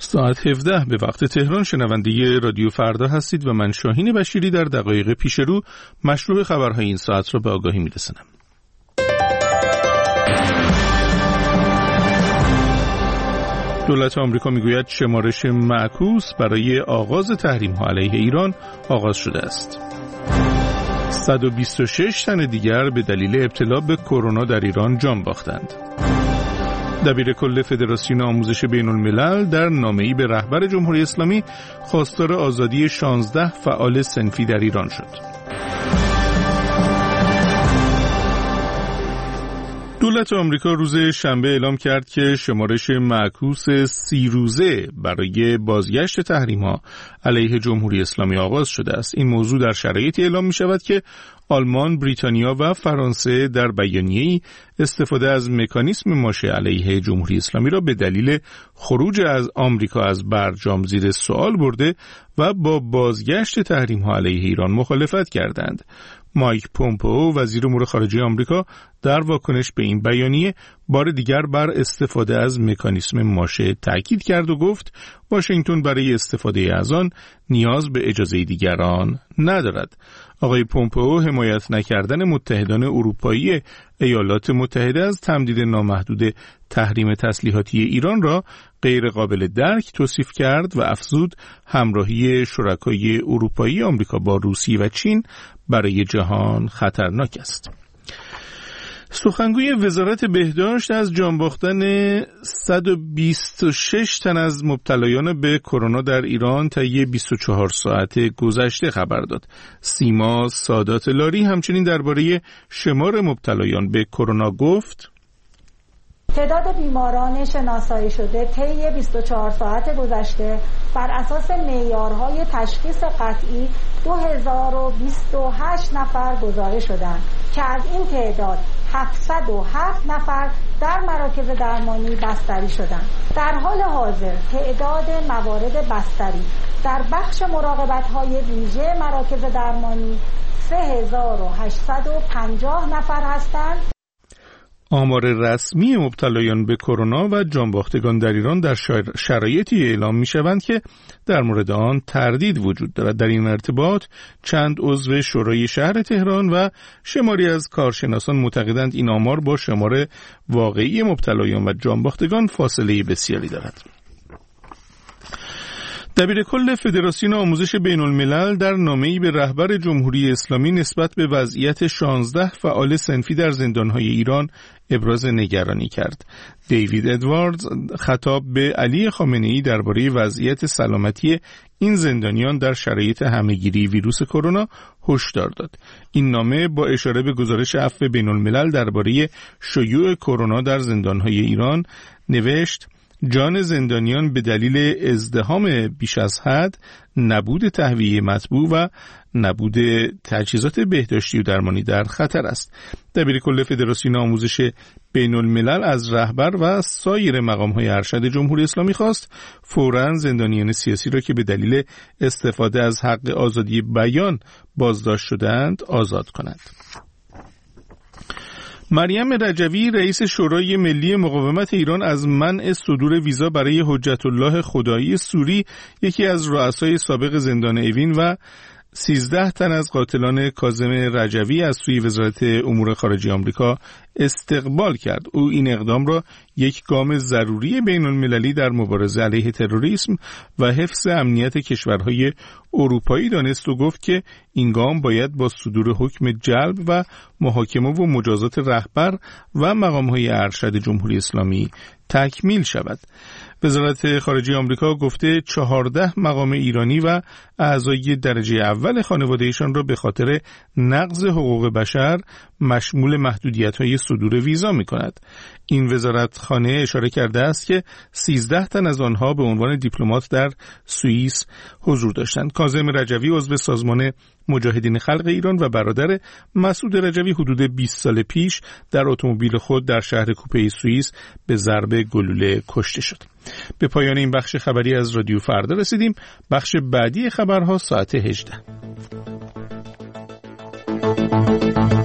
ساعت 17 به وقت تهران شنونده رادیو فردا هستید و من شاهین بشیری در دقایق پیش رو مشروع خبرهای این ساعت را به آگاهی می‌رسانم. دولت آمریکا میگوید شمارش معکوس برای آغاز تحریم‌ها علیه ایران آغاز شده است. 126 تن دیگر به دلیل ابتلا به کرونا در ایران جان باختند. دبیرکل فدراسیون آموزش بین الملل در نامه‌ای به رهبر جمهوری اسلامی خواستار آزادی 16 فعال صنفی در ایران شد. دولت آمریکا روز شنبه اعلام کرد که شمارش معکوس 30 روزه برای بازگشت تحریم‌ها علیه جمهوری اسلامی آغاز شده است. این موضوع در شرایطی اعلام می شود که آلمان، بریتانیا و فرانسه در بیانیه‌ای استفاده از مکانیسم ماشه علیه جمهوری اسلامی را به دلیل خروج از آمریکا از برجام زیر سوال برده و با بازگشت تحریم‌ها علیه ایران مخالفت کردند. مایک پومپئو وزیر امور خارجه آمریکا در واکنش به این بیانیه بار دیگر بر استفاده از مکانیسم ماشه تاکید کرد و گفت واشنگتن برای استفاده از آن نیاز به اجازه دیگران ندارد. آقای پومپئو حمایت نکردن متحدان اروپایی ایالات متحده از تمدید نامحدود تحریم تسلیحاتی ایران را غیر قابل درک توصیف کرد و افزود همراهی شرکای اروپایی آمریکا با روسیه و چین برای جهان خطرناک است. سخنگوی وزارت بهداشت از جان باختن 126 تن از مبتلایان به کرونا در ایران طی 24 ساعت گذشته خبر داد. سیما سادات لاری همچنین درباره شمار مبتلایان به کرونا گفت: تعداد بیماران شناسایی شده طی 24 ساعت گذشته بر اساس معیارهای تشخیص قطعی 2028 نفر گزارش شدند که از این تعداد 707 نفر در مراکز درمانی بستری شدند. در حال حاضر تعداد موارد بستری در بخش مراقبت‌های ویژه مراکز درمانی 3850 نفر هستند. آمار رسمی مبتلایان به کرونا و جانباختگان در ایران در شرایطی اعلام می شوند که در مورد آن تردید وجود دارد. در این ارتباط چند عضو شورای شهر تهران و شماری از کارشناسان معتقدند این آمار با شمار واقعی مبتلایان و جانباختگان فاصله بسیاری دارد. دبیرکل فدراسیون آموزش بین الملل در نامه‌ای به رهبر جمهوری اسلامی نسبت به وضعیت 16 فعال صنفی در زندان‌های ایران ابراز نگرانی کرد. دیوید ادواردز خطاب به علی خامنه‌ای درباره وضعیت سلامتی این زندانیان در شرایط همه‌گیری ویروس کرونا هشدار داد. این نامه با اشاره به گزارش عفو بین الملل درباره شیوع کرونا در زندان‌های ایران نوشت: جان زندانیان به دلیل ازدحام بیش از حد، نبود تهویه مطبوع و نبود تجهیزات بهداشتی و درمانی در خطر است. دبیرکل فدراسیون آموزش بین الملل از رهبر و سایر مقام‌های ارشد جمهوری اسلامی خواست فوراً زندانیان سیاسی را که به دلیل استفاده از حق آزادی بیان بازداشت شدند آزاد کنند. مریم رجوی رئیس شورای ملی مقاومت ایران از منع صدور ویزا برای حجت الله خدایی سوری، یکی از رؤسای سابق زندان اوین، و 13 تن از قاتلان کاظم رجوی از سوی وزارت امور خارجه آمریکا استقبال کرد. او این اقدام را یک گام ضروری بین المللی در مبارزه علیه تروریسم و حفظ امنیت کشورهای اروپایی دانست و گفت که این گام باید با صدور حکم جلب و محاکمه و مجازات رهبر و مقامهای ارشد جمهوری اسلامی تکمیل شود. وزارت خارجه آمریکا گفته 14 مقام ایرانی و اعضای درجه اول خانوادهشان را به خاطر نقض حقوق بشر مشمول محدودیت‌های صدور ویزا می‌کند. این وزارتخانه اشاره کرده است که 13 تن از آنها به عنوان دیپلمات در سوئیس حضور داشتند. کاظم رجوی عضو سازمان مجاهدین خلق ایران و برادر مسعود رجوی حدود 20 سال پیش در اتومبیل خود در شهر کوپه سوئیس به ضرب گلوله کشته شد. به پایان این بخش خبری از رادیو فردا رسیدیم. بخش بعدی خبرها ساعت 18.